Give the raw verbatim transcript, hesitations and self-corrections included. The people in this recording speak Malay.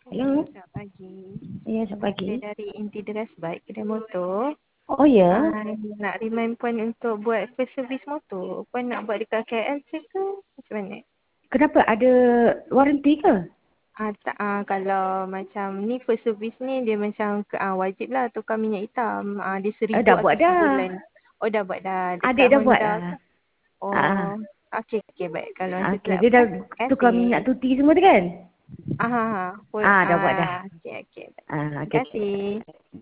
Hello, Selamat pagi. ya selamat pagi. Saya dari Inti Deras Bike, kedai motor. Oh ya, Ah, nak remind Puan untuk buat first service motor. Puan nak buat dekat K L je ke? Macam mana? kenapa ada waranti ke? Ah, tak, ah, kalau macam ni first service ni dia macam ke- ah, wajib lah tukar minyak hitam. Ah, dia Eh, seribu dah atau buat dah. sebulan. Oh dah buat dah Adik dekat dah buat Honda dah. ke? Ah, Oh, okey okey baik. Kalau macam tu okey, tak dia apa. dah Terima tukar kasih. minyak tuti semua tu kan? Ah, ah, ah. Pun, Ah, dah buat dah. ah, okey okey. Ah, Terima okey. kasih.